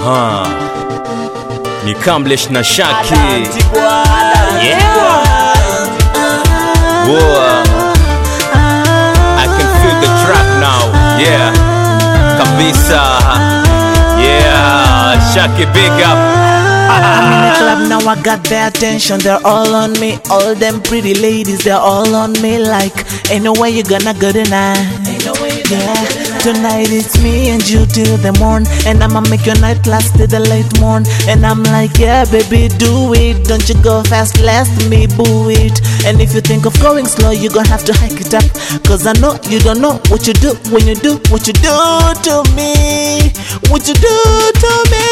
Ni Kamlesh na Shaki. Yeah. Whoa. I can feel the track now. Yeah. Kabisa. Yeah. Shaki, big up. I'm in a club now, I got their attention. They're all on me. All them pretty ladies, they're all on me. Like, ain't no way you gonna go tonight. Yeah, tonight it's me and you till the morn, and I'ma make your night last till the late morn. And I'm like, yeah, baby, do it. Don't you go fast, let me boo it. And if you think of going slow, you gon' have to hike it up. Cause I know you don't know what you do when you do what you do to me. What you do to me.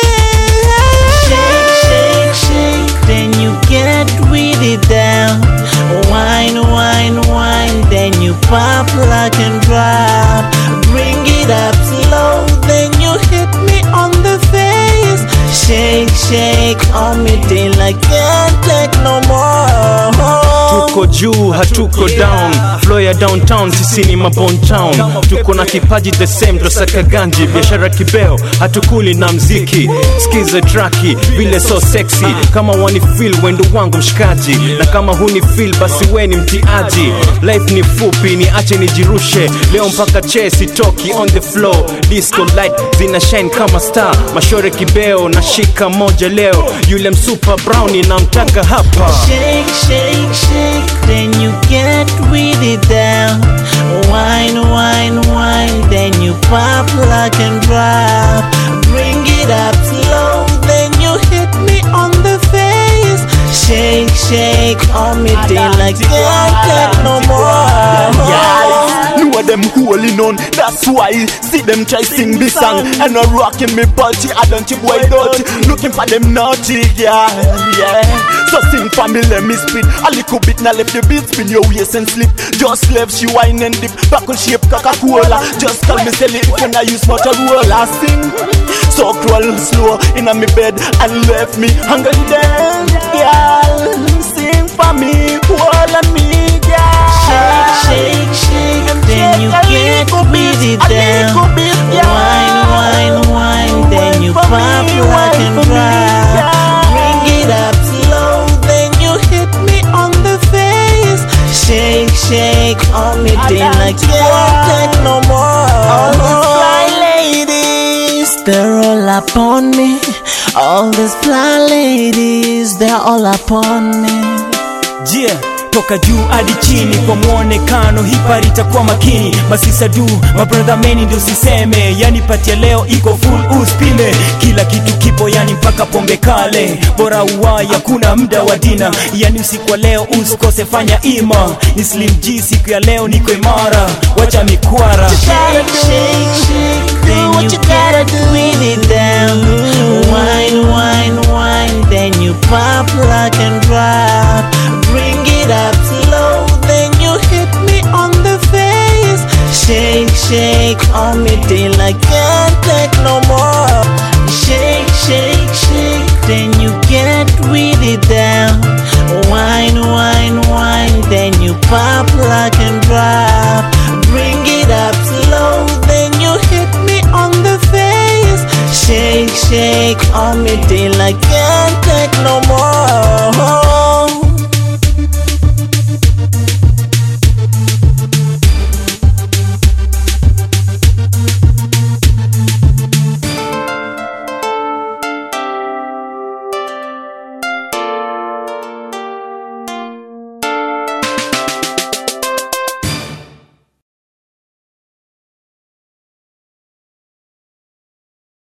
Shake, shake, shake, then you get with it down. Wine, wine, wine, then you pop like and drop. Bring it up slow, then you hit me on the face. Shake, shake on me till I can't take no more. Tuko juu, hatuko down. Flow ya downtown, sisi ni Mabon Town. Tuko na kipaji the same, dosaka ganji. Biashara kibeo, hatukuli na mziki. Skiza traki, vile so sexy. Kama wani feel, wendo wangu mshikaji. Na kama huni feel, basi we ni mtiaji. Life ni fupi, ni ache nijirushe. Leo mpaka chesi toki on the floor. Disco light, zina shine kama star. Mashore kibeo, na shika moja leo. Yule msupa brownie, na mtaka hapa. Shake, shake, shake, then you get with it down. Wine, wine, wine, then you pop like and drop. Bring it up slow, then you hit me on the face. Shake, shake on me till I can't take no more. Know them holding on, that's why see them try sing this song. And not rocking me party, I don't you boy dirty. Looking for them naughty, yeah. So sing for me, let me spit a little bit, now left the beat, spin your waist and slip. Just left, she wine and dip, buckle shape Coca-Cola. Just call me sell it when I use Motorola. Sing, so crawl slow in a me bed and left me hungry then, girl. Sing for me, hold on me, girl. Shake, shake, shake, then you get with it down. Wine, wine, wine, then you pop like and drop. Bring it up slow, then you hit me on the face. Shake, shake on me till I can't take no more. All these fly ladies, they're all upon me. All these fly ladies, they're all upon me. Yeah. Toka juu hadi chini kwa muonekano, hipari itakuwa makini. Masisa du, mabrother meni ndio siseme. Yani patia leo iko full uspime. Kila kitu kipo yani mpaka pombe kale. Bora uwaya kuna muda wa dina. Yani usiku wa leo usikose fanya ima. Ni Slim G siku ya leo niko imara. Wacha mikwara. Shake, shake, shake, then you get with it down. Wine, wine, wine, then you pop like and drop. Bring it up slow, then you hit me on the face. Shake, shake on me till I can't take no more. Shake, shake, shake, then you get with it down. Wine, wine, wine, then you pop like and drop. Bring it up slow, then you hit me on the face. Shake, shake on me till I can't take no more.